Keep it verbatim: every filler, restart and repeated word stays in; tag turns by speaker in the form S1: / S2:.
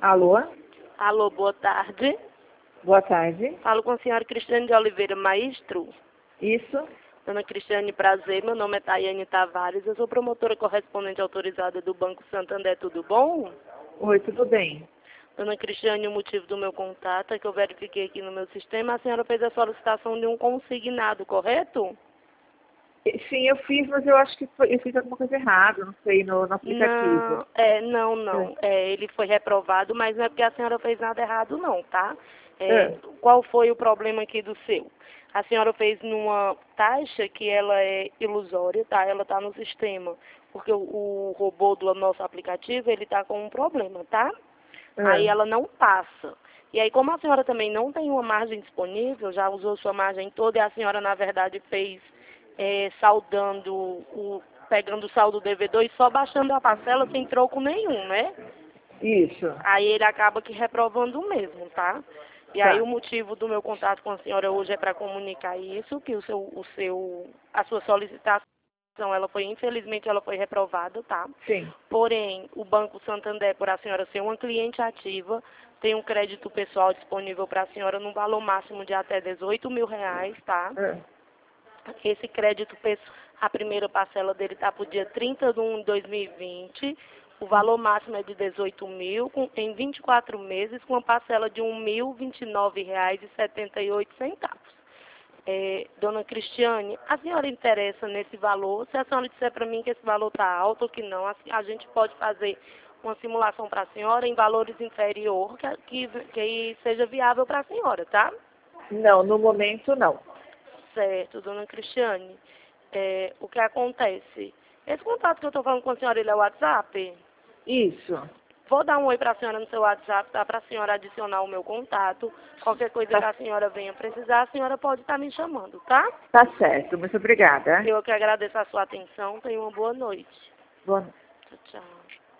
S1: Alô?
S2: Alô, boa tarde.
S1: Boa tarde.
S2: Falo com a senhora Cristiane de Oliveira Maestro.
S1: Isso?
S2: Dona Cristiane, prazer. Meu nome é Tayane Tavares. Eu sou promotora correspondente autorizada do Banco Santander. Tudo bom?
S1: Oi, tudo bem?
S2: Dona Cristiane, o motivo do meu contato é que eu verifiquei aqui no meu sistema. A senhora fez a solicitação de um consignado, correto?
S1: Sim, eu fiz, mas eu acho que foi, eu fiz alguma coisa errada, não sei, no, no aplicativo.
S2: Não, é, não, não. É, ele foi reprovado, mas não é porque a senhora fez nada errado, não, tá? É,
S1: É.
S2: qual foi o problema aqui do seu? A senhora fez numa taxa que ela é ilusória, tá? Ela tá no sistema, porque o, o robô do nosso aplicativo, ele tá com um problema, tá?
S1: É.
S2: Aí ela não passa. E aí, como a senhora também não tem uma margem disponível, já usou sua margem toda e a senhora, na verdade, fez é, saldando, o, pegando o saldo do devedor e só baixando a parcela sem troco nenhum, né?
S1: Isso.
S2: Aí ele acaba que reprovando mesmo, tá? E
S1: Tá.
S2: aí o motivo do meu contato com a senhora hoje é para comunicar isso, que o seu, o seu, a sua solicitação, ela foi, infelizmente, ela foi reprovada, tá?
S1: Sim.
S2: Porém, o Banco Santander, por a senhora ser uma cliente ativa, tem um crédito pessoal disponível para a senhora no valor máximo de até dezoito mil reais, tá?
S1: É.
S2: Esse crédito pessoal, a primeira parcela dele está para o dia trinta de um de dois mil e vinte. O valor máximo é de dezoito mil, com, em vinte e quatro meses, com uma parcela de um mil e vinte e nove reais e setenta e oito centavos. É, dona Cristiane, a senhora interessa nesse valor? Se a senhora disser para mim que esse valor está alto ou que não, a, a gente pode fazer uma simulação para a senhora em valores inferiores que, que, que seja viável para a senhora, tá?
S1: Não, no momento não.
S2: Certo, dona Cristiane. É, o que acontece? Esse contato que eu estou falando com a senhora, ele é o WhatsApp?
S1: Isso.
S2: Vou dar um oi para a senhora no seu WhatsApp, tá? Para a senhora adicionar o meu contato. Qualquer coisa que
S1: Tá,
S2: a senhora venha precisar, a senhora pode estar me chamando, tá?
S1: tá certo. Muito obrigada.
S2: Eu que agradeço a sua atenção. Tenha uma boa noite.
S1: Boa noite.
S2: Tchau, tchau.